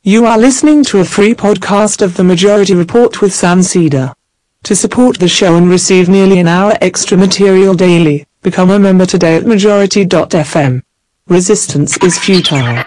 You are listening to a free podcast of The Majority Report with Sam Cedar. To support the show and receive nearly an hour extra material daily, become a member today at majority.fm. Resistance is futile.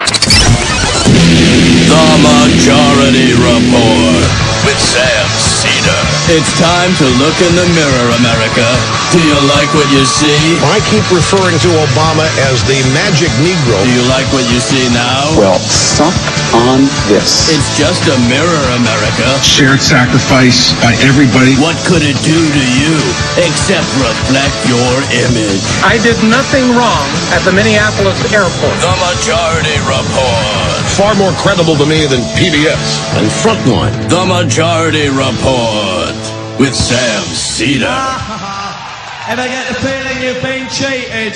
The Majority Report with Sam Cedar. It's time to look in the mirror, America. Do you like what you see? I keep referring to Obama as the magic Negro. Do you like what you see now? Well, suck on this. It's just a mirror, America. Shared sacrifice by everybody. What could it do to you except reflect your image? I did nothing wrong at the Minneapolis airport. The Majority Report. Far more credible to me than PBS and Frontline. The Majority Report with Sam Cedar. And I get the feeling you've been cheated.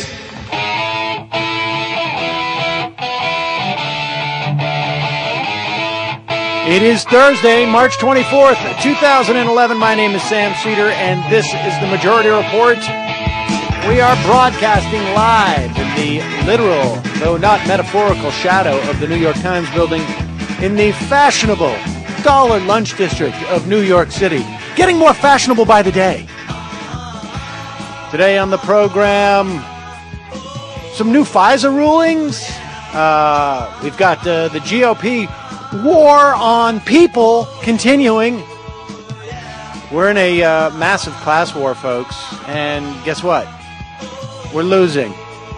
It is Thursday, March 24th, 2011. My name is Sam Cedar, and this is the Majority Report. We are broadcasting live in the literal, though not metaphorical, shadow of the New York Times building in the fashionable Dollar Lunch District of New York City. Getting more fashionable by the day. Today on the program, some new FISA rulings. We've got the GOP war on people continuing. We're in a massive class war, folks. And guess what? We're losing.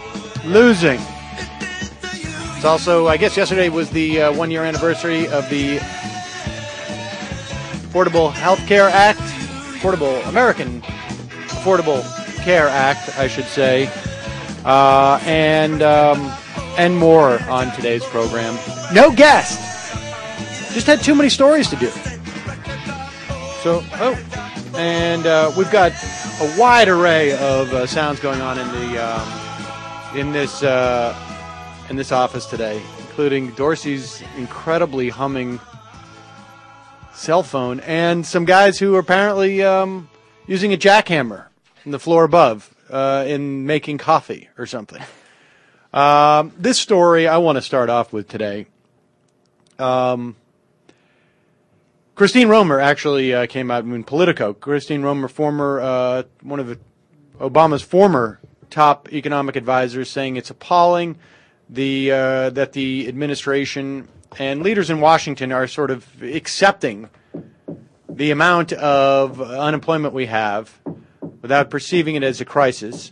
It's also, I guess yesterday was the 1-year anniversary of the Affordable Healthcare Act. American Affordable Care Act, I should say. And more on today's program. No guest. Just had too many stories to do. So, we've got a wide array of sounds going on in this office today, including Dorsey's incredibly humming cell phone and some guys who are apparently using a jackhammer in the floor above in making coffee or something. This story I want to start off with today. Christine Romer actually came out in Politico. Christine Romer, one of Obama's former top economic advisors, saying it's appalling that the administration and leaders in Washington are sort of accepting the amount of unemployment we have without perceiving it as a crisis.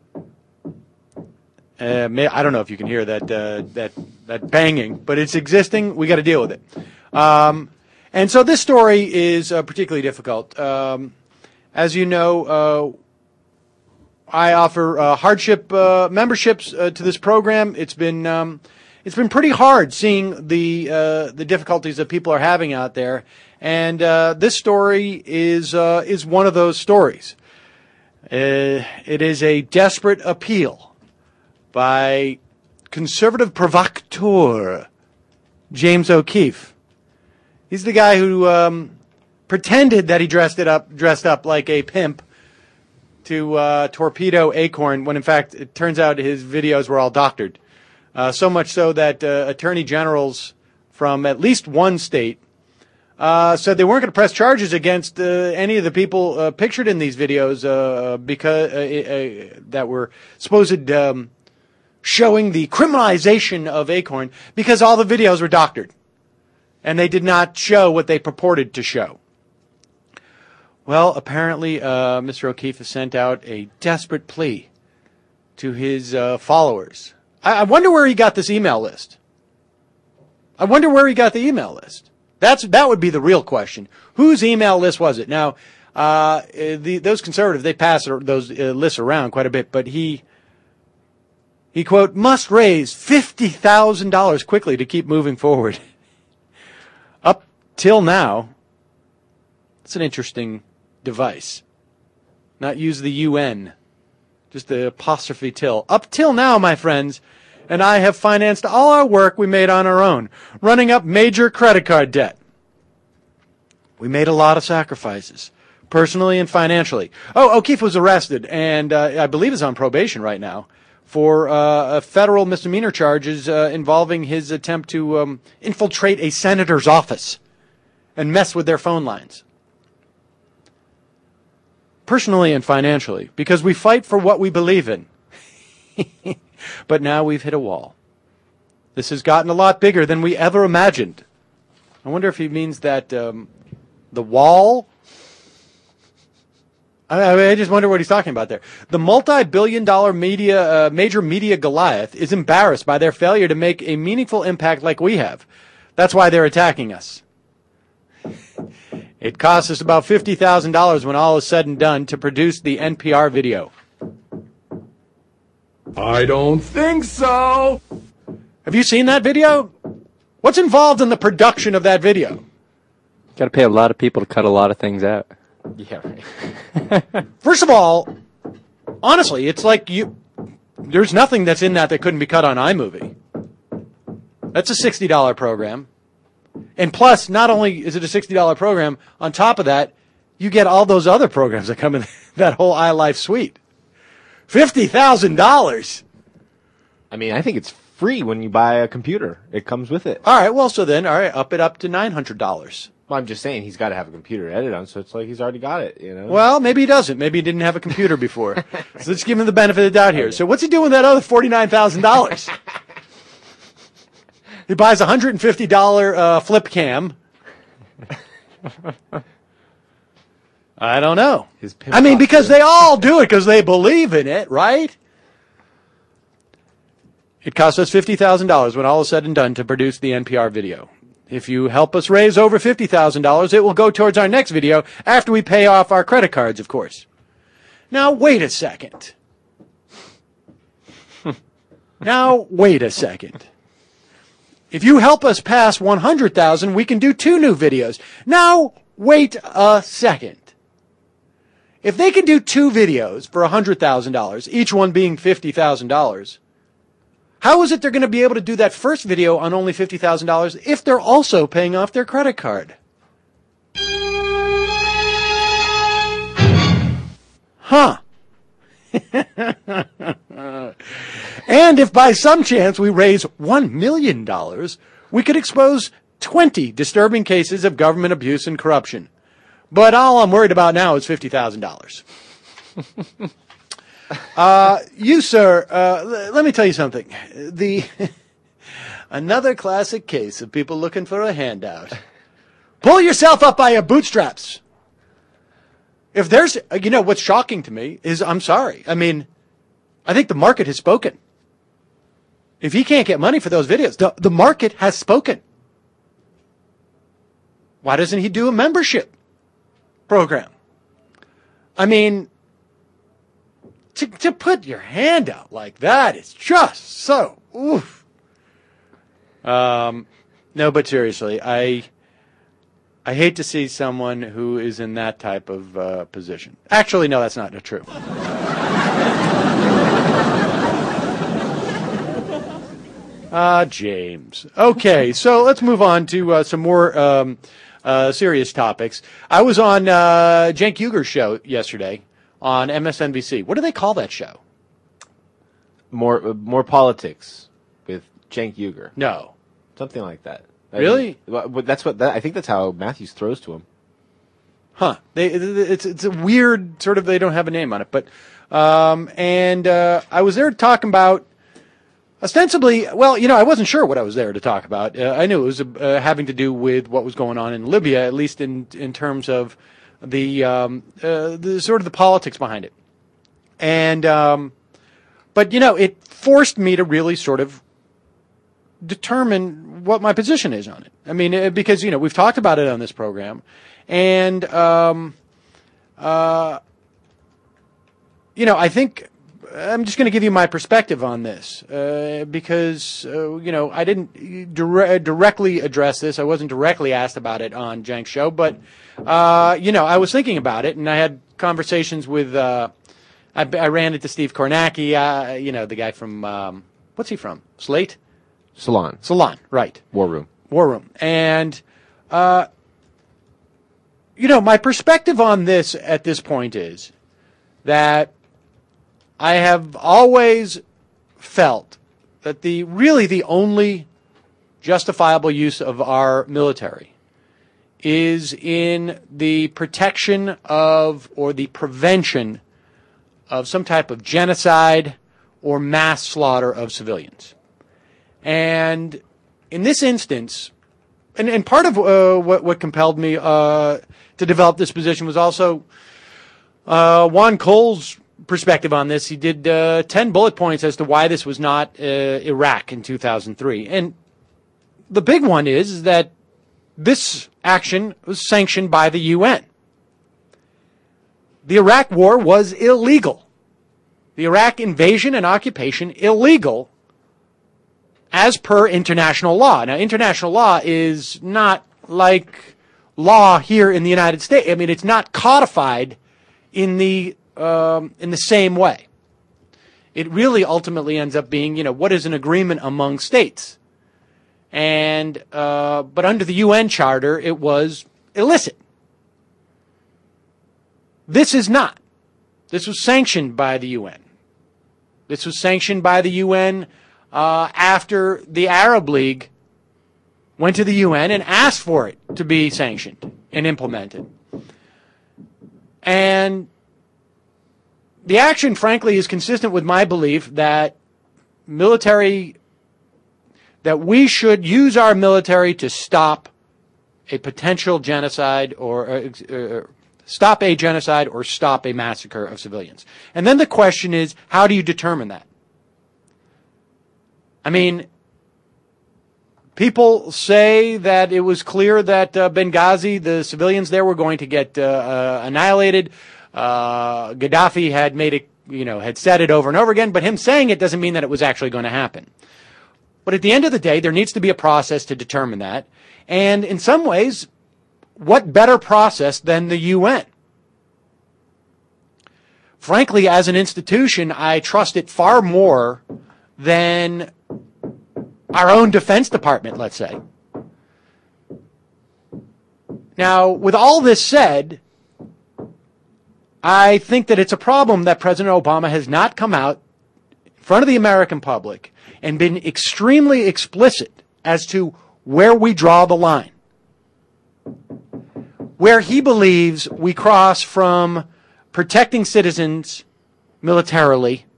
I don't know if you can hear that banging, but it's existing. We got to deal with it. And so this story is particularly difficult. As you know, I offer hardship memberships to this program. It's been pretty hard seeing the difficulties that people are having out there, and this story is one of those stories. It is a desperate appeal by conservative provocateur James O'Keefe. He's the guy who pretended that he dressed up like a pimp to torpedo Acorn, when in fact it turns out his videos were all doctored. So much so that attorney generals from at least one state said they weren't going to press charges against any of the people pictured in these videos because that were supposed showing the criminalization of Acorn, because all the videos were doctored. And they did not show what they purported to show. Well, apparently, Mr. O'Keefe has sent out a desperate plea to his followers. I wonder where he got this email list. That would be the real question. Whose email list was it? Now, those conservatives, they pass those lists around quite a bit, but he quote, must raise $50,000 quickly to keep moving forward. Up till now, it's an interesting device. Not use the UN, just the apostrophe till. Up till now, my friends, and I have financed all our work we made on our own, running up major credit card debt. We made a lot of sacrifices, personally and financially. O'Keefe was arrested, and I believe is on probation right now, for federal misdemeanor charges involving his attempt to infiltrate a senator's office and mess with their phone lines. Personally and financially, because we fight for what we believe in. But now we've hit a wall. This has gotten a lot bigger than we ever imagined. I wonder if he means that the wall... I just wonder what he's talking about there. The multi-billion-dollar major media Goliath is embarrassed by their failure to make a meaningful impact like we have. That's why they're attacking us. It costs us about $50,000 when all is said and done to produce the NPR video. I don't think so. Have you seen that video? What's involved in the production of that video? Got to pay a lot of people to cut a lot of things out. Yeah, right. First of all, honestly, it's like there's nothing that's in that couldn't be cut on iMovie. That's a $60 program. And plus, not only is it a $60 program, on top of that, you get all those other programs that come in that whole iLife suite. $50,000. I mean, I think it's free when you buy a computer. It comes with it. All right, well, so then, up it up to $900. Well, I'm just saying he's got to have a computer to edit on, so it's like he's already got it, you know? Well, maybe he doesn't. Maybe he didn't have a computer before. So let's give him the benefit of the doubt here. So what's he doing with that other $49,000? He buys a $150 flip cam. I don't know. I mean, because they all do it because they believe in it, right? It costs us $50,000 when all is said and done to produce the NPR video. If you help us raise over $50,000, it will go towards our next video after we pay off our credit cards, of course. Now, wait a second. If you help us pass 100,000, we can do 2 new videos. Now, wait a second. If they can do 2 videos for $100,000, each one being $50,000, how is it they're going to be able to do that first video on only $50,000 if they're also paying off their credit card? Huh. And if by some chance we raise $1 million, we could expose 20 disturbing cases of government abuse and corruption. But all I'm worried about now is $50,000. You, sir, let me tell you something. Another classic case of people looking for a handout. Pull yourself up by your bootstraps. If there's, what's shocking to me is, I'm sorry. I mean, I think the market has spoken. If he can't get money for those videos, the market has spoken. Why doesn't he do a membership program? I mean, to put your hand out like that is just so, oof. No, but seriously, I hate to see someone who is in that type of position. Actually, no, that's not true. James. Okay, so let's move on to some more serious topics. I was on Cenk Uyghur's show yesterday on MSNBC. What do they call that show? More politics with Cenk Uyghur. No. Something like that. Really? I think that's how Matthews throws to him. Huh. It's a weird sort of, they don't have a name on it, but I was there talking about ostensibly, well, I wasn't sure what I was there to talk about. I knew it was having to do with what was going on in Libya, at least in terms of the sort of the politics behind it. And but it forced me to really sort of determine what my position is on it. I mean, because we've talked about it on this program, and I think I'm just going to give you my perspective on this because I didn't directly address this. I wasn't directly asked about it on Cenk's show, but I was thinking about it, and I had conversations with. I ran into Steve Kornacki, the guy from what's he from? Slate. Salon, right. War Room. And, my perspective on this at this point is that I have always felt that the only justifiable use of our military is in the protection of or the prevention of some type of genocide or mass slaughter of civilians. And in this instance, and part of what compelled me to develop this position was also Juan Cole's perspective on this. He did 10 bullet points as to why this was not Iraq in 2003. And the big one is that this action was sanctioned by the UN. The Iraq war was illegal. The Iraq invasion and occupation illegal as per international law. Now, international law is not like law here in the United States. I mean, it's not codified in the same way. It really ultimately ends up being, what is an agreement among states? And but under the UN Charter, it was illicit. This is not. This was sanctioned by the UN. This was sanctioned by the UN after the Arab League went to the UN and asked for it to be sanctioned and implemented. And the action, frankly, is consistent with my belief that we should use our military to stop a potential genocide or stop a genocide or stop a massacre of civilians. And then the question is, how do you determine that? I mean, people say that it was clear that Benghazi, the civilians there were going to get annihilated. Gaddafi had made it, had said it over and over again, but him saying it doesn't mean that it was actually going to happen. But at the end of the day, there needs to be a process to determine that. And in some ways, what better process than the UN? Frankly, as an institution, I trust it far more than our own Defense Department, let's say. Now, with all this said, I think that it's a problem that President Obama has not come out in front of the American public and been extremely explicit as to where we draw the line. Where he believes we cross from protecting citizens militarily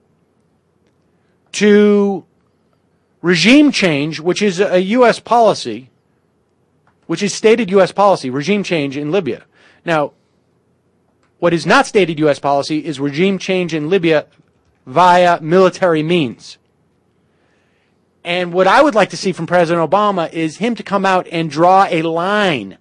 to regime change, which is a U.S. policy, which is stated U.S. policy, regime change in Libya. Now, what is not stated U.S. policy is regime change in Libya via military means. And what I would like to see from President Obama is him to come out and draw a line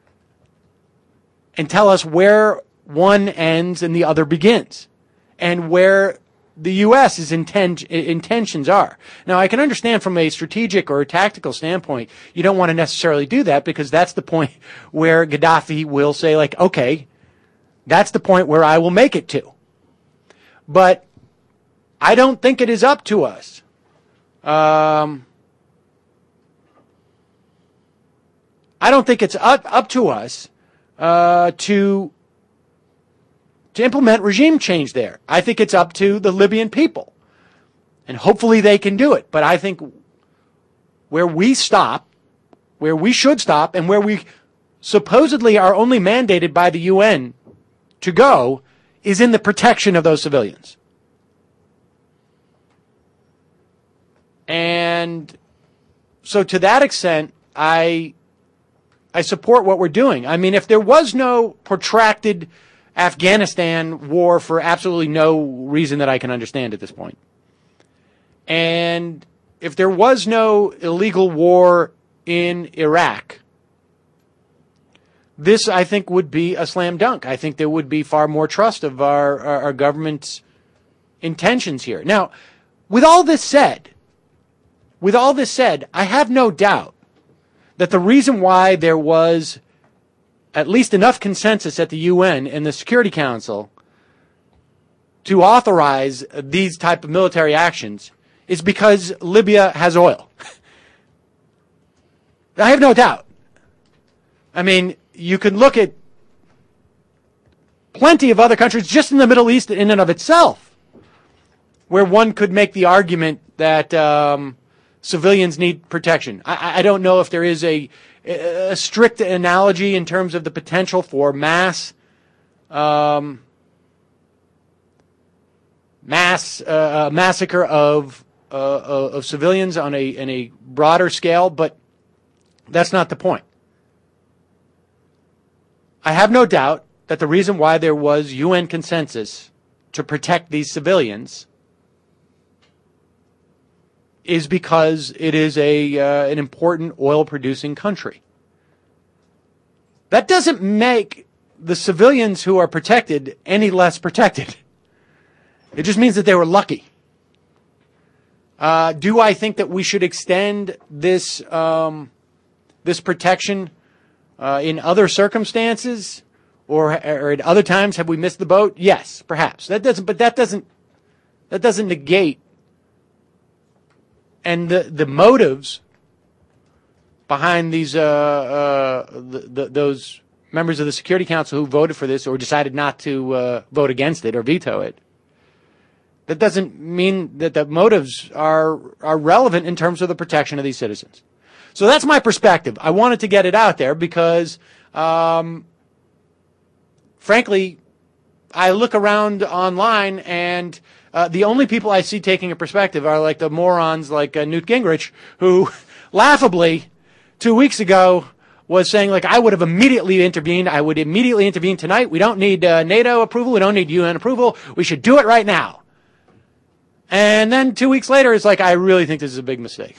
and tell us where one ends and the other begins, and where the U.S.'s intentions are. Now, I can understand from a strategic or a tactical standpoint, you don't want to necessarily do that, because that's the point where Gaddafi will say, like, okay, that's the point where I will make it to. But I don't think it is up to us. I don't think it's up to us to implement regime change there. I think it's up to the Libyan people. And hopefully they can do it. But I think where we stop, where we should stop, and where we supposedly are only mandated by the UN to go, is in the protection of those civilians. And so to that extent, I support what we're doing. I mean, if there was no protracted Afghanistan war for absolutely no reason that I can understand at this point, and if there was no illegal war in Iraq, this, I think, would be a slam dunk. I think there would be far more trust of our government's intentions here. Now, with all this said, I have no doubt that the reason why there was at least enough consensus at the UN and the Security Council to authorize these type of military actions is because Libya has oil. I have no doubt. I mean, you can look at plenty of other countries just in the Middle East in and of itself where one could make the argument that civilians need protection. I don't know if there is a strict analogy in terms of the potential for massacre of civilians on a broader scale, but that's not the point. I have no doubt that the reason why there was UN consensus to protect these civilians is because it is an important oil-producing country. That doesn't make the civilians who are protected any less protected. It just means that they were lucky. Do I think that we should extend this this protection in other circumstances, or at other times? Have we missed the boat? Yes, perhaps. That doesn't negate. And the motives behind these those members of the Security Council who voted for this or decided not to vote against it or veto it, that doesn't mean that the motives are relevant in terms of the protection of these citizens. So that's my perspective. I wanted to get it out there because, frankly, I look around online and the only people I see taking a perspective are like the morons like Newt Gingrich, who laughably 2 weeks ago was saying, like, I would have immediately intervened. I would immediately intervene tonight. We don't need NATO approval. We don't need UN approval. We should do it right now. And then 2 weeks later, it's like, I really think this is a big mistake.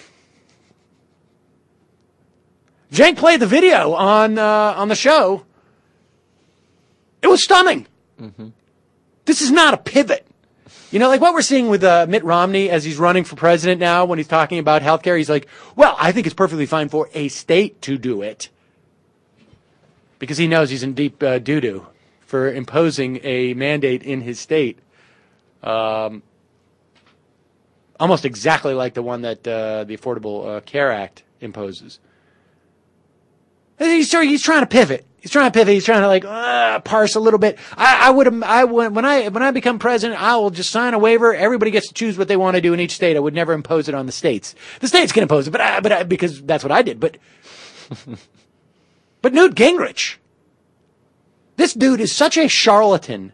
Cenk played the video on the show. It was stunning. Mm-hmm. This is not a pivot. You know, like what we're seeing with Mitt Romney as he's running for president now, when he's talking about healthcare, he's like, well, I think it's perfectly fine for a state to do it. Because he knows he's in deep doo-doo for imposing a mandate in his state. Almost exactly like the one that the Affordable Care Act imposes. He's trying to pivot. He's trying to like parse a little bit. When I become president, I will just sign a waiver. Everybody gets to choose what they want to do in each state. I would never impose it on the states. The states can impose it, but because that's what I did. But Newt Gingrich, this dude is such a charlatan,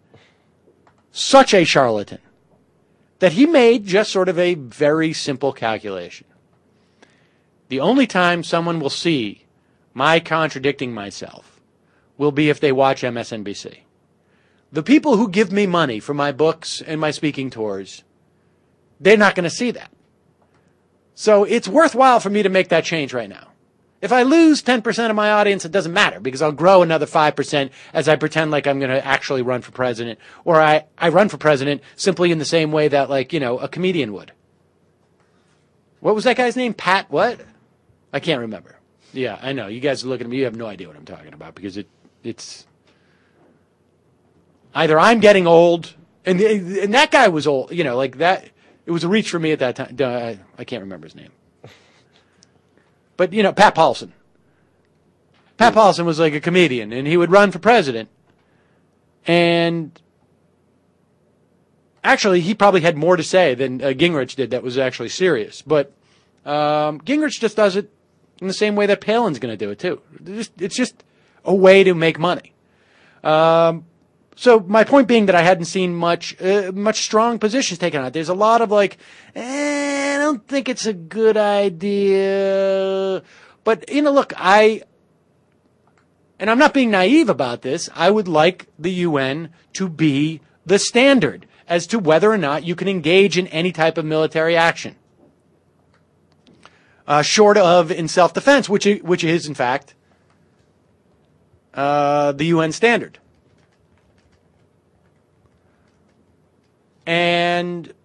that he made just sort of a very simple calculation. The only time someone will see my contradicting myself will be if they watch MSNBC. The people who give me money for my books and my speaking tours, they're not going to see that. So it's worthwhile for me to make that change right now. If I lose 10% of my audience, it doesn't matter because I'll grow another 5% as I pretend like I'm going to actually run for president. Or I run for president simply in the same way that, like, you know, a comedian would. What was that guy's name? Pat what? I can't remember. Yeah, I know. You guys are looking at me. You have no idea what I'm talking about because it's either I'm getting old, and that guy was old. You know, like that. It was a reach for me at that time. I can't remember his name. But, you know, Pat Paulson. Pat Paulson was like a comedian, and he would run for president. And actually, he probably had more to say than Gingrich did that was actually serious. But Gingrich just does it in the same way that Palin's going to do it, too. It's just a way to make money. So my point being that I hadn't seen much strong positions taken on it. There's a lot of like, I don't think it's a good idea. But, you know, look, and I'm not being naive about this, I would like the UN to be the standard as to whether or not you can engage in any type of military action. Short of in self-defense, which is, in fact, the UN standard. And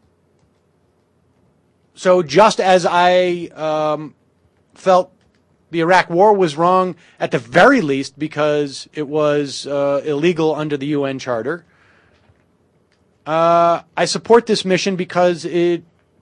so just as I felt the Iraq War was wrong, at the very least, because it was illegal under the UN Charter, I support this mission because it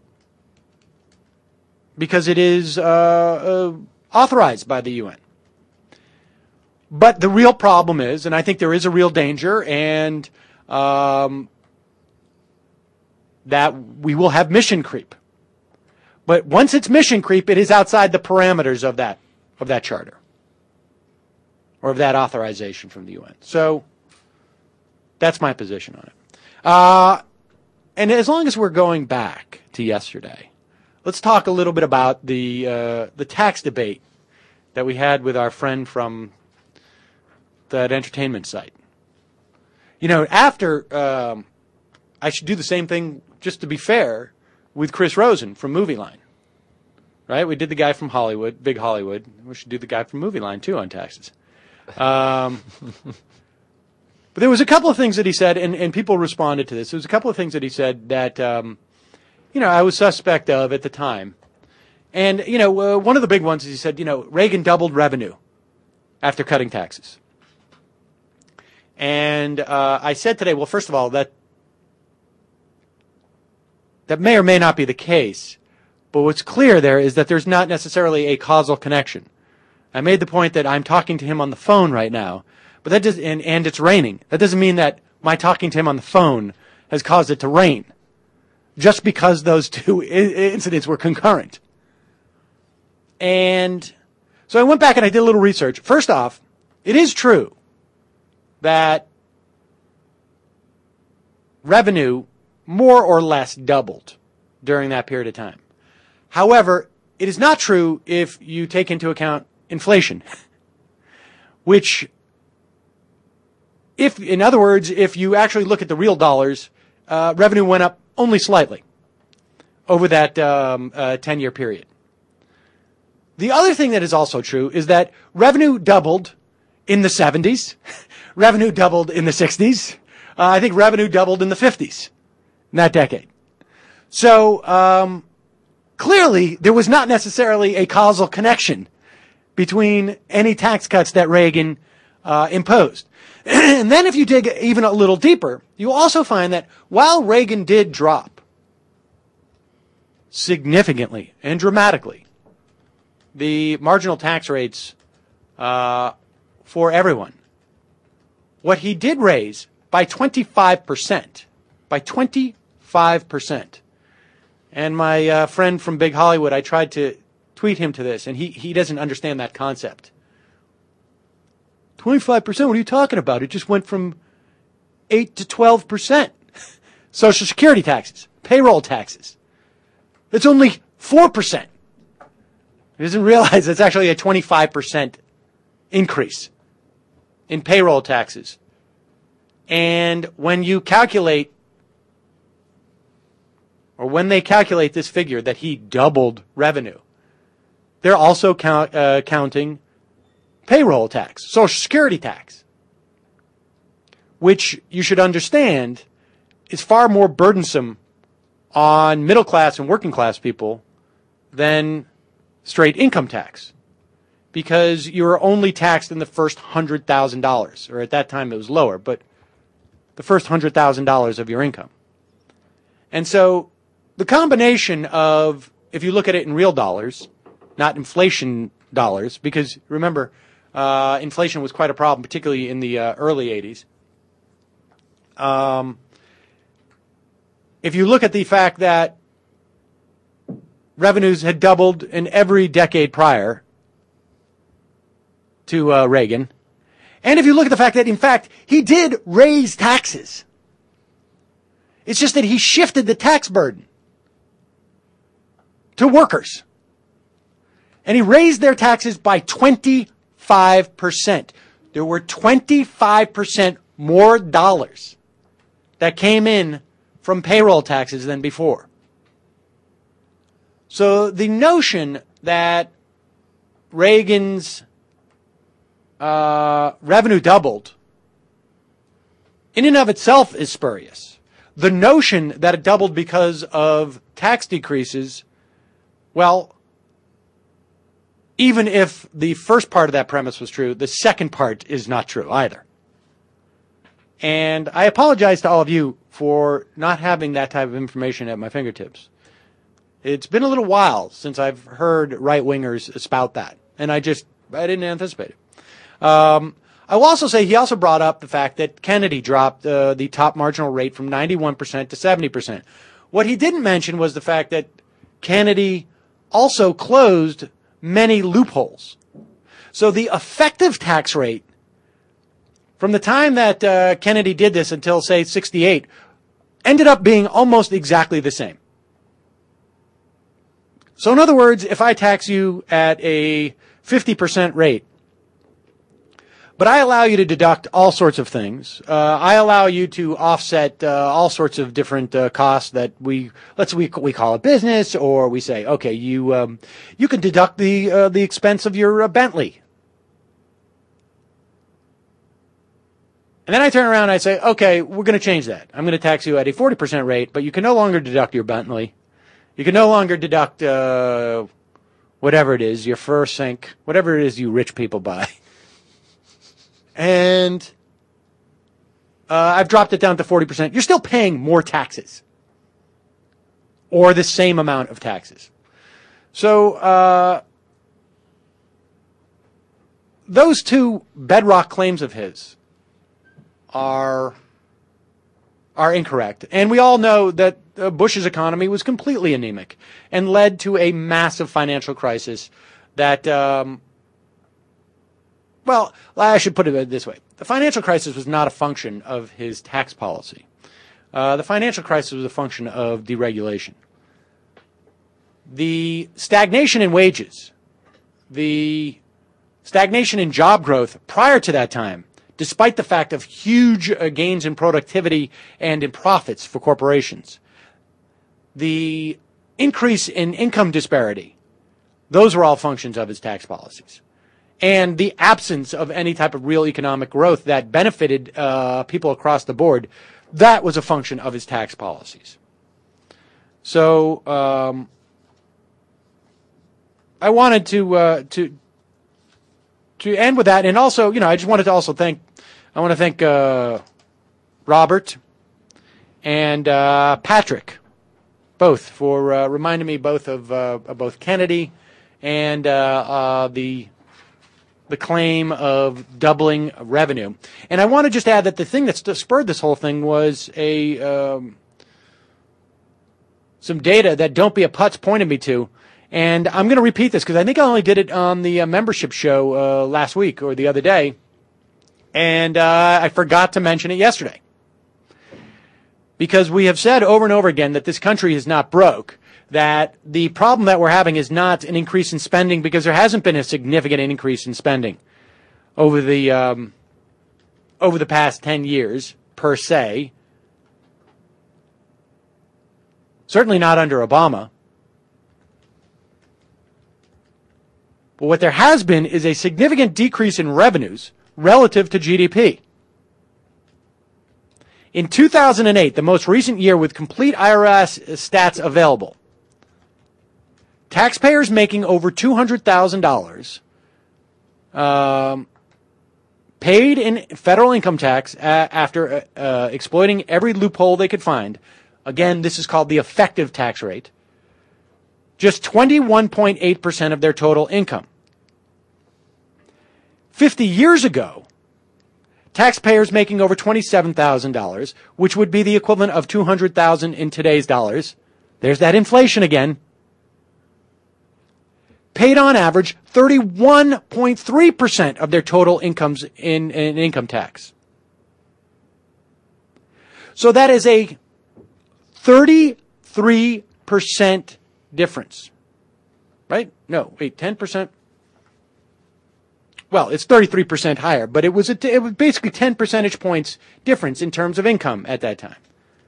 is authorized by the UN. But the real problem is, and I think there is a real danger, and that we will have mission creep. But once it's mission creep, it is outside the parameters of that charter or of that authorization from the UN. So that's my position on it. And as long as we're going back to yesterday, let's talk a little bit about the tax debate that we had with our friend from that entertainment site. You know, after I should do the same thing, just to be fair, with Chris Rosen from Movie Line. Right? We did the guy from Hollywood, Big Hollywood. We should do the guy from Movie Line, too, on taxes. But there was a couple of things that he said, and people responded to this. There was a couple of things that he said that, I was suspect of at the time. And, one of the big ones is he said, Reagan doubled revenue after cutting taxes. And I said today, well, first of all, that may or may not be the case. But what's clear there is that there's not necessarily a causal connection. I made the point that I'm talking to him on the phone right now, but that does, and it's raining. That doesn't mean that my talking to him on the phone has caused it to rain, just because those two incidents were concurrent. And so I went back and I did a little research. First off, it is true that revenue more or less doubled during that period of time. However, it is not true if you take into account inflation, which, in other words, if you actually look at the real dollars, revenue went up only slightly over that 10-year period. The other thing that is also true is that revenue doubled in the 70s, revenue doubled in the 60s, I think revenue doubled in the 50s, in that decade. So, clearly, there was not necessarily a causal connection between any tax cuts that Reagan imposed. And then if you dig even a little deeper, you also find that while Reagan did drop significantly and dramatically the marginal tax rates for everyone, what he did raise by 25%, by 25%. And my friend from Big Hollywood, I tried to tweet him to this, and he doesn't understand that concept. 25%? What are you talking about? It just went from 8 to 12%. Social Security taxes, payroll taxes. It's only 4%. He doesn't realize it's actually a 25% increase in payroll taxes. And when you calculate, or when they calculate this figure that he doubled revenue, they're also counting payroll tax, Social Security tax, which you should understand is far more burdensome on middle class and working class people than straight income tax, because you're only taxed in the first $100,000, or at that time it was lower, but the first $100,000 of your income. And so the combination of, if you look at it in real dollars, not inflation dollars, because remember, inflation was quite a problem, particularly in the early 80s. If you look at the fact that revenues had doubled in every decade prior to Reagan, and if you look at the fact that, in fact, he did raise taxes, it's just that he shifted the tax burden to workers. And he raised their taxes by 25%. There were 25% more dollars that came in from payroll taxes than before. So the notion that Reagan's revenue doubled in and of itself is spurious. The notion that it doubled because of tax decreases, well, even if the first part of that premise was true, the second part is not true either. And I apologize to all of you for not having that type of information at my fingertips. It's been a little while since I've heard right-wingers spout that, and I didn't anticipate it. I will also say he also brought up the fact that Kennedy dropped the top marginal rate from 91% to 70%. What he didn't mention was the fact that Kennedy also closed many loopholes. So the effective tax rate from the time that Kennedy did this until, say, 68 ended up being almost exactly the same. So in other words, if I tax you at a 50% rate, but I allow you to deduct all sorts of things. I allow you to offset all sorts of different costs that we call it business, or we say, okay, you can deduct the expense of your Bentley. And then I turn around and I say, okay, we're going to change that. I'm going to tax you at a 40% rate, but you can no longer deduct your Bentley. You can no longer deduct whatever it is, your fur sink, whatever it is you rich people buy. And I've dropped it down to 40%. You're still paying more taxes, or the same amount of taxes. So those two bedrock claims of his are incorrect. And we all know that Bush's economy was completely anemic and led to a massive financial crisis that well, I should put it this way. The financial crisis was not a function of his tax policy. The financial crisis was a function of deregulation. The stagnation in wages, the stagnation in job growth prior to that time, despite the fact of huge gains in productivity and in profits for corporations, the increase in income disparity, those were all functions of his tax policies. And the absence of any type of real economic growth that benefited people across the board, that was a function of his tax policies. So I wanted to end with that, and also, I just wanted to also thank Robert and Patrick, both for reminding me both of both Kennedy and the claim of doubling revenue. And I want to just add that the thing that spurred this whole thing was some data that Don't Be a Putz pointed me to. And I'm going to repeat this because I think I only did it on the membership show last week or the other day. And I forgot to mention it yesterday. Because we have said over and over again that this country is not broke. That the problem that we're having is not an increase in spending, because there hasn't been a significant increase in spending over the past 10 years per se. Certainly not under Obama. But what there has been is a significant decrease in revenues relative to GDP. In 2008, the most recent year with complete IRS stats available, taxpayers making over $200,000 paid in federal income tax after exploiting every loophole they could find. Again, this is called the effective tax rate. Just 21.8% of their total income. 50 years ago, taxpayers making over $27,000, which would be the equivalent of $200,000 in today's dollars, there's that inflation again, paid on average 31.3% of their total incomes in income tax. So that is a 33% difference. Right? No, wait, 10%? Well, it's 33% higher, but it was basically 10 percentage points difference in terms of income at that time.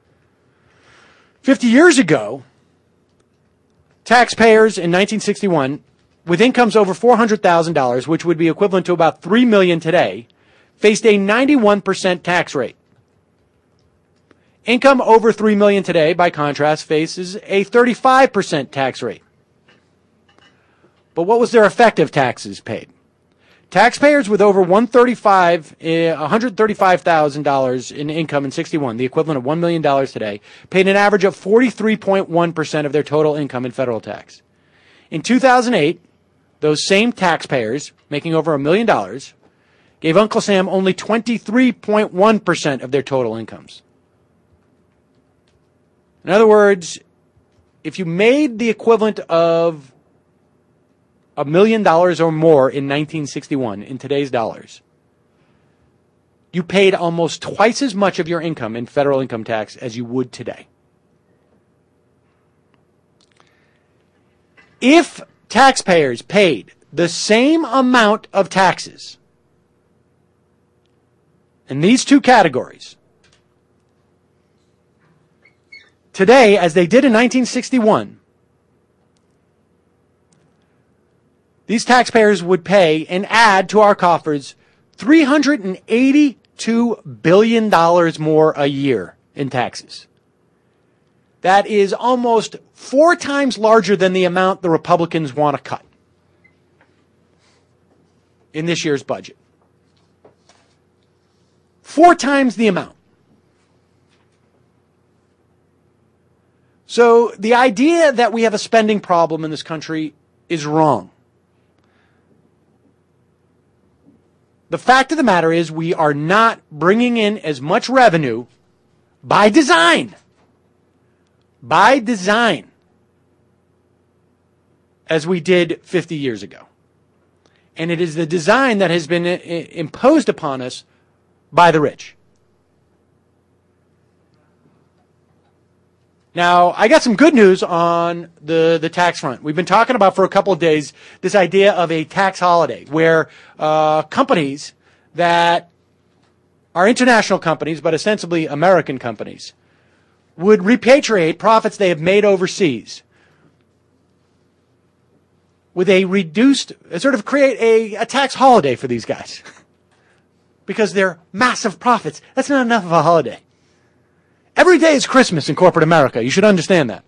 50 years ago, taxpayers in 1961 with incomes over $400,000, which would be equivalent to about $3 million today, faced a 91% tax rate. Income over $3 million today, by contrast, faces a 35% tax rate. But what was their effective taxes paid? Taxpayers with over $135,000 in income in 61, the equivalent of $1 million today, paid an average of 43.1% of their total income in federal tax. In 2008, those same taxpayers, making over $1 million, gave Uncle Sam only 23.1% of their total incomes. In other words, if you made the equivalent of $1 million or more in 1961 in today's dollars, you paid almost twice as much of your income in federal income tax as you would today. If taxpayers paid the same amount of taxes in these two categories today as they did in 1961, these taxpayers would pay and add to our coffers $382 billion more a year in taxes. That is almost 4 times larger than the amount the Republicans want to cut in this year's budget. 4 times the amount. So the idea that we have a spending problem in this country is wrong. The fact of the matter is we are not bringing in as much revenue by design. By design. As we did 50 years ago. And it is the design that has been imposed upon us by the rich. Now, I got some good news on the tax front. We've been talking about for a couple of days this idea of a tax holiday where companies that are international companies, but ostensibly American companies, would repatriate profits they have made overseas with a reduced, sort of create a tax holiday for these guys. Because they're massive profits. That's not enough of a holiday. Every day is Christmas in corporate America. You should understand that.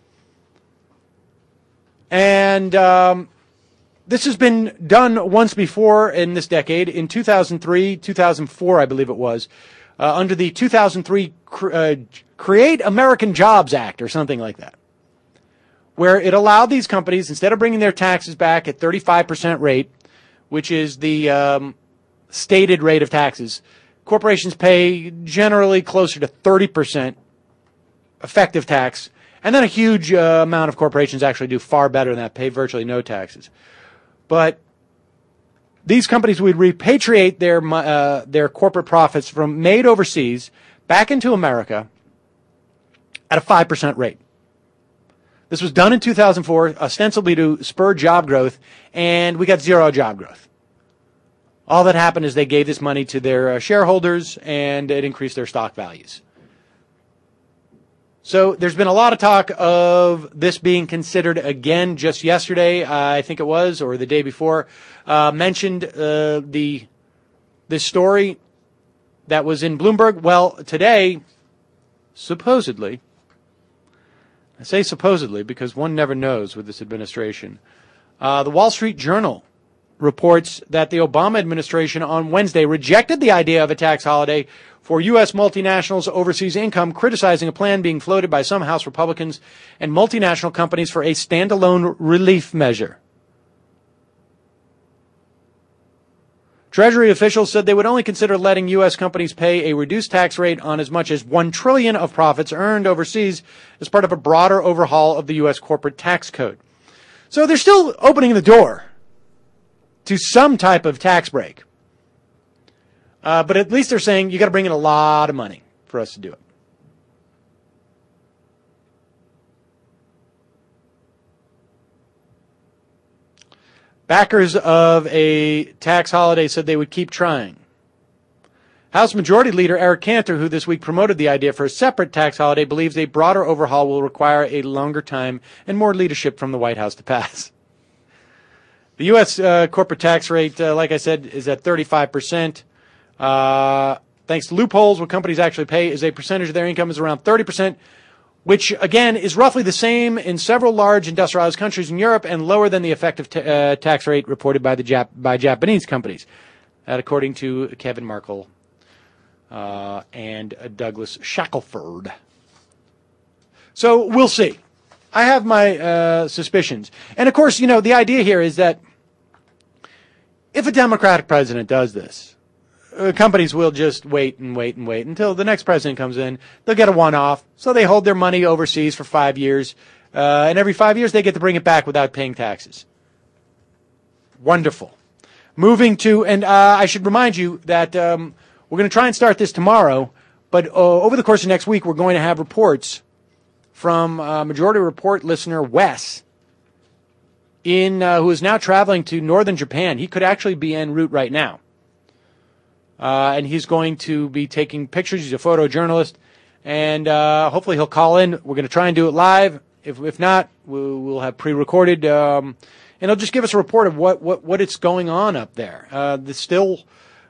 And this has been done once before in this decade, in 2003, 2004, I believe it was, under the 2003 Create American Jobs Act or something like that, where it allowed these companies, instead of bringing their taxes back at 35% rate, which is the stated rate of taxes, corporations pay generally closer to 30% effective tax, and then a huge amount of corporations actually do far better than that, pay virtually no taxes. But these companies would repatriate their corporate profits from made overseas back into America at a 5% rate. This was done in 2004, ostensibly to spur job growth, and we got zero job growth. All that happened is they gave this money to their shareholders, and it increased their stock values. So there's been a lot of talk of this being considered again. Just yesterday, I think it was, or the day before, mentioned this story that was in Bloomberg. Well, today, supposedly, I say supposedly because one never knows with this administration, the Wall Street Journal reports that the Obama administration on Wednesday rejected the idea of a tax holiday for U.S. multinationals' overseas income, criticizing a plan being floated by some House Republicans and multinational companies for a standalone relief measure. Treasury officials said they would only consider letting U.S. companies pay a reduced tax rate on as much as $1 trillion of profits earned overseas as part of a broader overhaul of the U.S. corporate tax code. So they're still opening the door to some type of tax break. But at least they're saying you got to bring in a lot of money for us to do it. Backers of a tax holiday said they would keep trying. House Majority Leader Eric Cantor, who this week promoted the idea for a separate tax holiday, believes a broader overhaul will require a longer time and more leadership from the White House to pass. The U.S. Corporate tax rate, like I said, is at 35%. Thanks to loopholes, what companies actually pay is a percentage of their income is around 30%, which, again, is roughly the same in several large industrialized countries in Europe and lower than the effective tax rate reported by by Japanese companies. That, according to Kevin Markle and Douglas Shackelford. So we'll see. I have my suspicions. And, of course, you know, the idea here is that if a Democratic president does this, companies will just wait and wait and wait until the next president comes in. They'll get a one-off, so they hold their money overseas for 5 years, and every 5 years they get to bring it back without paying taxes. Wonderful. Moving to, and I should remind you that we're going to try and start this tomorrow, but over the course of next week we're going to have reports from Majority Report listener Wes, who is now traveling to northern Japan. He could actually be en route right now. And he's going to be taking pictures. He's a photojournalist. And hopefully he'll call in. We're going to try and do it live. If not, we'll have pre-recorded. And he'll just give us a report of what it's going on up there. Still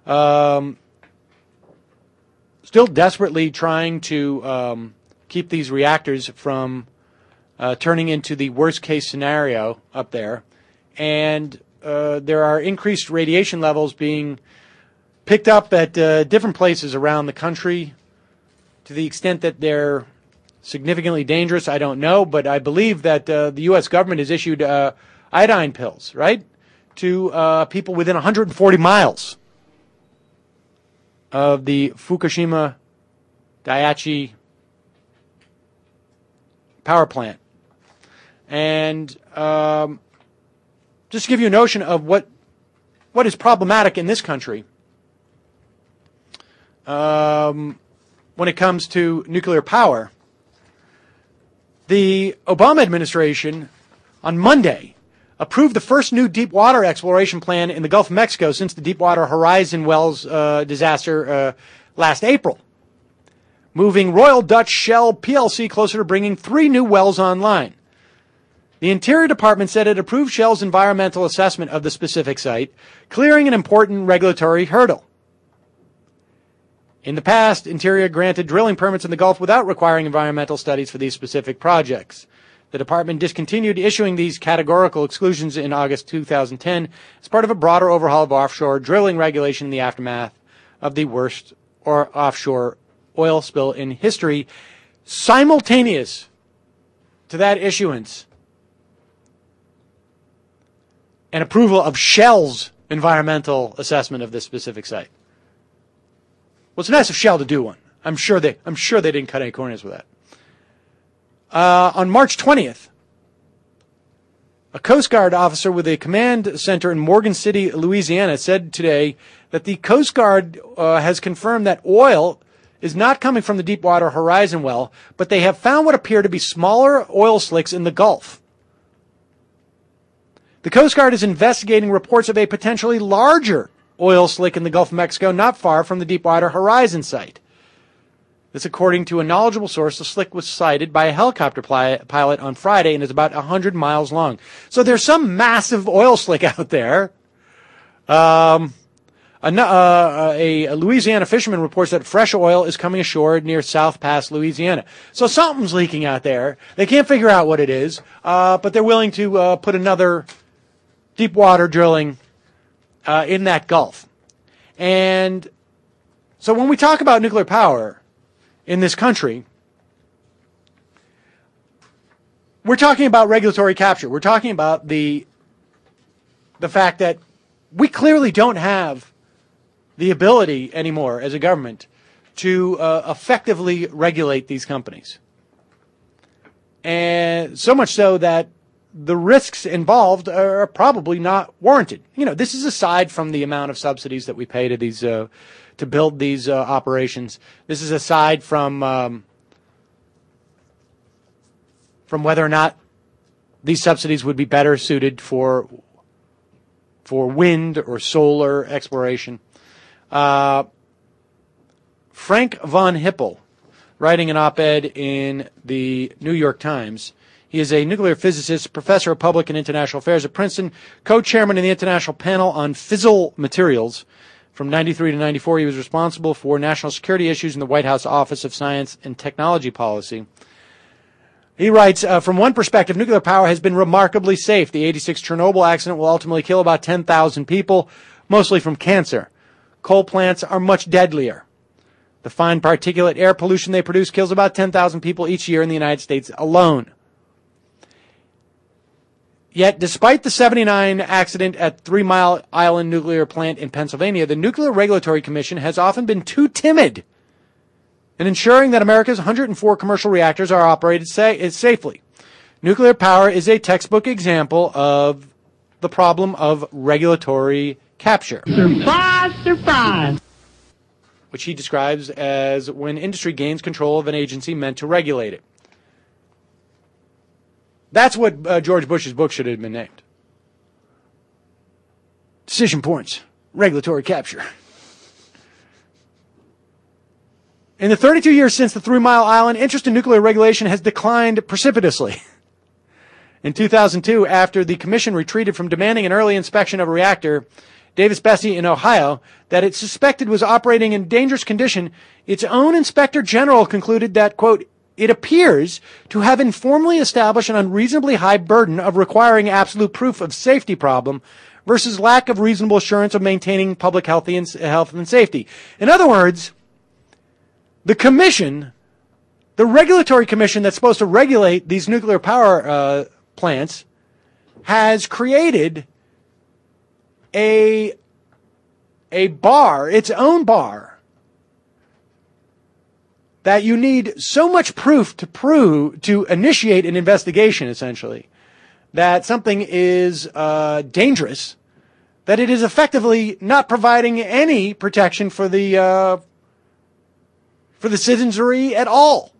desperately trying to keep these reactors from turning into the worst-case scenario up there. And there are increased radiation levels being picked up at different places around the country. To the extent that they're significantly dangerous, I don't know, but I believe that the U.S. government has issued iodine pills, right, to people within 140 miles of the Fukushima Daiichi power plant. And just to give you a notion of what is problematic in this country, when it comes to nuclear power, the Obama administration on Monday approved the first new deep water exploration plan in the Gulf of Mexico since the Deepwater Horizon wells disaster last April, moving Royal Dutch Shell plc closer to bringing 3 new wells online. The Interior Department said it approved Shell's environmental assessment of the specific site, clearing an important regulatory hurdle. In the past, Interior granted drilling permits in the Gulf without requiring environmental studies for these specific projects. The department discontinued issuing these categorical exclusions in August 2010 as part of a broader overhaul of offshore drilling regulation in the aftermath of the worst offshore oil spill in history. Simultaneous to that issuance, an approval of Shell's environmental assessment of this specific site. Well, it's nice of Shell to do one. I'm sure they didn't cut any corners with that. On March 20th, a Coast Guard officer with a command center in Morgan City, Louisiana, said today that the Coast Guard has confirmed that oil is not coming from the Deepwater Horizon well, but they have found what appear to be smaller oil slicks in the Gulf. The Coast Guard is investigating reports of a potentially larger oil slick in the Gulf of Mexico not far from the Deepwater Horizon site. This according to a knowledgeable source. The slick was sighted by a helicopter pilot on Friday and is about 100 miles long. So there's some massive oil slick out there. A Louisiana fisherman reports that fresh oil is coming ashore near South Pass, Louisiana. So something's leaking out there. They can't figure out what it is, but they're willing to put another deep water drilling in that Gulf. And so when we talk about nuclear power in this country, we're talking about regulatory capture. We're talking about the fact that we clearly don't have the ability anymore as a government to effectively regulate these companies. And so much so that the risks involved are probably not warranted. You know, this is aside from the amount of subsidies that we pay to these to build these operations. This is aside from whether or not these subsidies would be better suited for wind or solar exploration. Frank von Hippel, writing an op-ed in the New York Times. He is a nuclear physicist, professor of public and international affairs at Princeton, co-chairman in the International Panel on Fissile Materials. From 93 to 94, he was responsible for national security issues in the White House Office of Science and Technology Policy. He writes, from one perspective, nuclear power has been remarkably safe. The 86 Chernobyl accident will ultimately kill about 10,000 people, mostly from cancer. Coal plants are much deadlier. The fine particulate air pollution they produce kills about 10,000 people each year in the United States alone. Yet, despite the 1979 accident at 3 Mile Island Nuclear Plant in Pennsylvania, the Nuclear Regulatory Commission has often been too timid in ensuring that America's 104 commercial reactors are operated safely. Nuclear power is a textbook example of the problem of regulatory capture. Surprise, surprise! Which he describes as when industry gains control of an agency meant to regulate it. That's what George Bush's book should have been named. Decision Points, Regulatory Capture. In the 32 years since the 3 Mile Island, interest in nuclear regulation has declined precipitously. In 2002, after the commission retreated from demanding an early inspection of a reactor, Davis-Besse in Ohio, that it suspected was operating in dangerous condition, its own inspector general concluded that, quote, it appears to have informally established an unreasonably high burden of requiring absolute proof of safety problem versus lack of reasonable assurance of maintaining public health and safety. In other words, the commission, the regulatory commission that's supposed to regulate these nuclear power plants, has created a bar, its own bar, that you need so much proof to initiate an investigation, essentially, that something is dangerous, that it is effectively not providing any protection for the citizenry at all.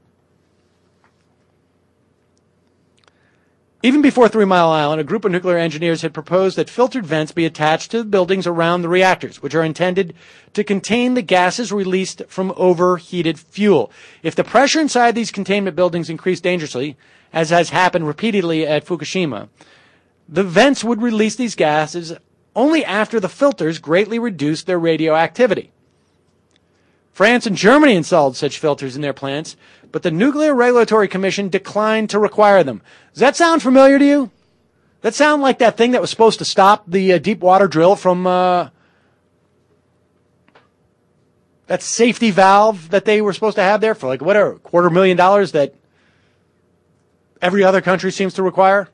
Even before 3 Mile Island, a group of nuclear engineers had proposed that filtered vents be attached to the buildings around the reactors, which are intended to contain the gases released from overheated fuel. If the pressure inside these containment buildings increased dangerously, as has happened repeatedly at Fukushima, the vents would release these gases only after the filters greatly reduced their radioactivity. France and Germany installed such filters in their plants, but the Nuclear Regulatory Commission declined to require them. Does that sound familiar to you? That sound like that thing that was supposed to stop the deep water drill from that safety valve that they were supposed to have there for like whatever, $250,000 that every other country seems to require?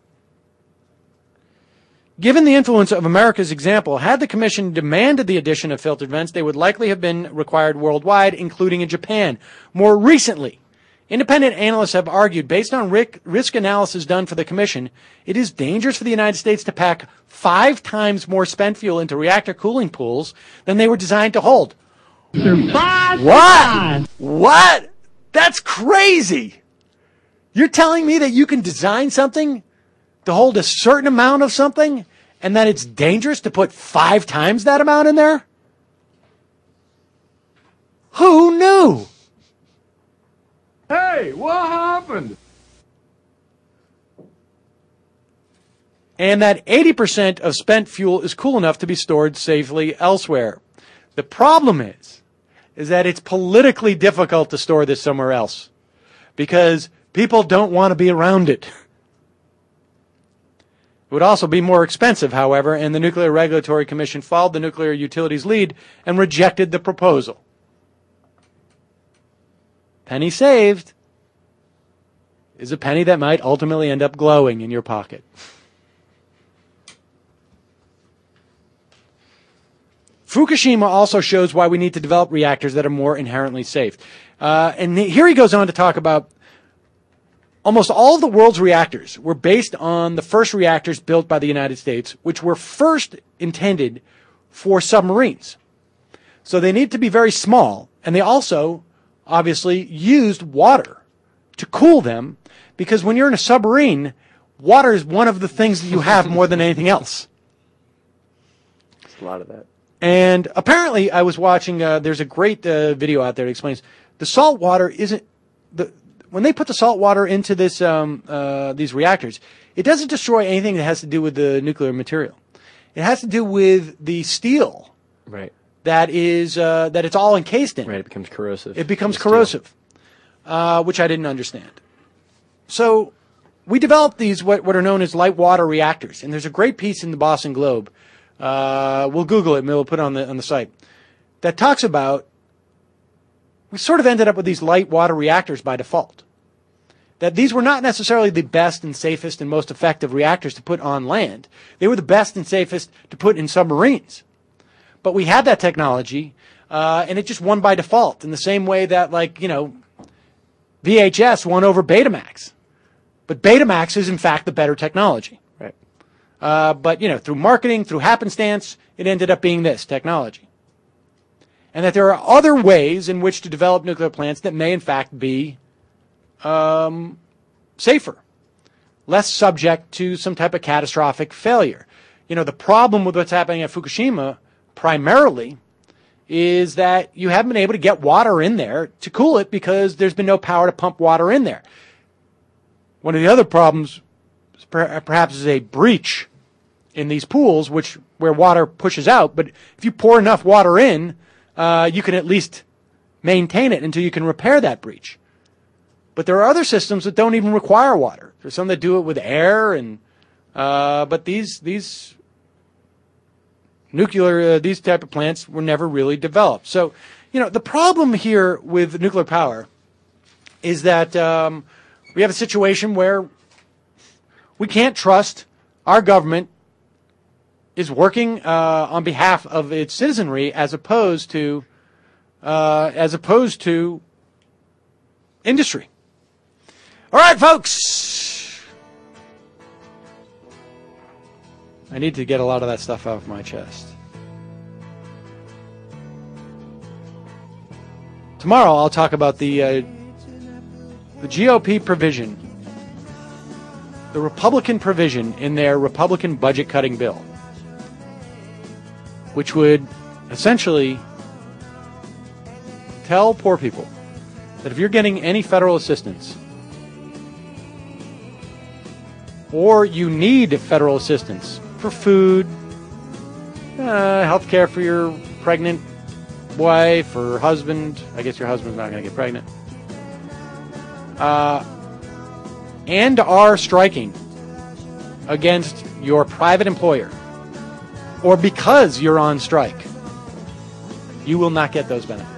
Given the influence of America's example, had the Commission demanded the addition of filtered vents, they would likely have been required worldwide, including in Japan. More recently, independent analysts have argued, based on risk analysis done for the Commission, it is dangerous for the United States to pack 5 times more spent fuel into reactor cooling pools than they were designed to hold. Surprise! What? What? That's crazy! You're telling me that you can design something to hold a certain amount of something, and that it's dangerous to put 5 times that amount in there? Who knew? Hey, what happened? And that 80% of spent fuel is cool enough to be stored safely elsewhere. The problem is that it's politically difficult to store this somewhere else, because people don't want to be around it. It would also be more expensive, however, and the Nuclear Regulatory Commission followed the nuclear utilities' lead and rejected the proposal. Penny saved is a penny that might ultimately end up glowing in your pocket. Fukushima also shows why we need to develop reactors that are more inherently safe. And here he goes on to talk about almost all of the world's reactors were based on the first reactors built by the United States, which were first intended for submarines. So they need to be very small, and they also obviously used water to cool them, because when you're in a submarine, water is one of the things that you have more than anything else. There's a lot of that. And apparently I was watching, there's a great video out there that explains the salt water isn't, when they put the salt water into this these reactors, it doesn't destroy anything that has to do with the nuclear material. It has to do with the steel. Right. That is that it's all encased in. Right. It becomes corrosive. It becomes corrosive, which I didn't understand. So we developed these what are known as light water reactors, and there's a great piece in the Boston Globe. We'll Google it and we'll put it on the site that talks about. We sort of ended up with these light water reactors by default, that these were not necessarily the best and safest and most effective reactors to put on land. They were the best and safest to put in submarines. But we had that technology, and it just won by default in the same way that, like, you know, VHS won over Betamax. But Betamax is, in fact, the better technology. Right. But, you know, through marketing, through happenstance, it ended up being this technology. And that there are other ways in which to develop nuclear plants that may, in fact, be safer, less subject to some type of catastrophic failure. You know, the problem with what's happening at Fukushima primarily is that you haven't been able to get water in there to cool it because there's been no power to pump water in there. One of the other problems perhaps is a breach in these pools, where water pushes out. But if you pour enough water in, you can at least maintain it until you can repair that breach. But there are other systems that don't even require water. There's some that do it with air, and but these nuclear these type of plants were never really developed. So, you know, the problem here with nuclear power is that we have a situation where we can't trust our government is working on behalf of its citizenry as opposed to industry. All right, folks. I need to get a lot of that stuff out of my chest. Tomorrow I'll talk about the GOP provision, the Republican provision in their Republican budget cutting bill, which would essentially tell poor people that if you're getting any federal assistance or you need federal assistance for food, health care for your pregnant wife or husband, I guess your husband's not going to get pregnant, and are striking against your private employer, or because you're on strike, you will not get those benefits.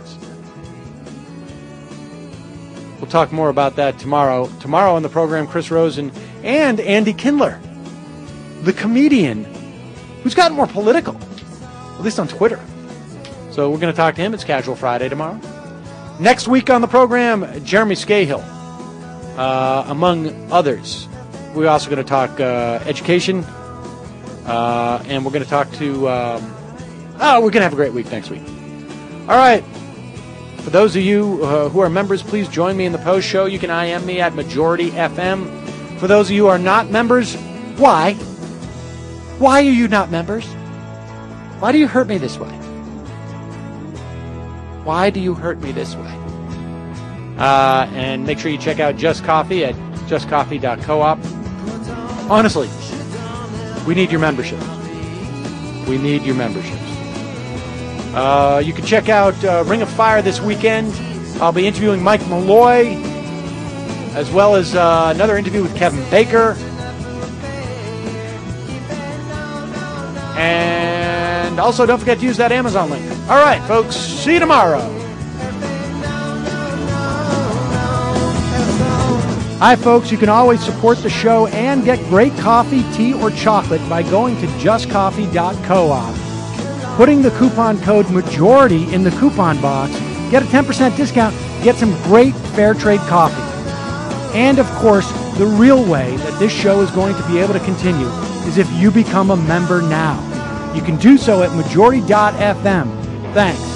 We'll talk more about that tomorrow. Tomorrow on the program, Chris Rosen and Andy Kindler, the comedian who's gotten more political, at least on Twitter. So we're going to talk to him. It's Casual Friday tomorrow. Next week on the program, Jeremy Scahill, among others. We're also going to talk education, and we're going to talk to... we're going to have a great week next week. All right. For those of you who are members, please join me in the post show. You can IM me at Majority FM. For those of you who are not members, why? Why are you not members? Why do you hurt me this way? Why do you hurt me this way? And make sure you check out Just Coffee at justcoffee.coop. Honestly, we need your memberships. We need your memberships. You can check out Ring of Fire this weekend. I'll be interviewing Mike Malloy, as well as another interview with Kevin Baker. And also, don't forget to use that Amazon link. All right, folks. See you tomorrow. Hi, folks. You can always support the show and get great coffee, tea, or chocolate by going to justcoffee.coop. Putting the coupon code MAJORITY in the coupon box, get a 10% discount, get some great fair trade coffee. And, of course, the real way that this show is going to be able to continue is if you become a member now. You can do so at majority.fm. Thanks.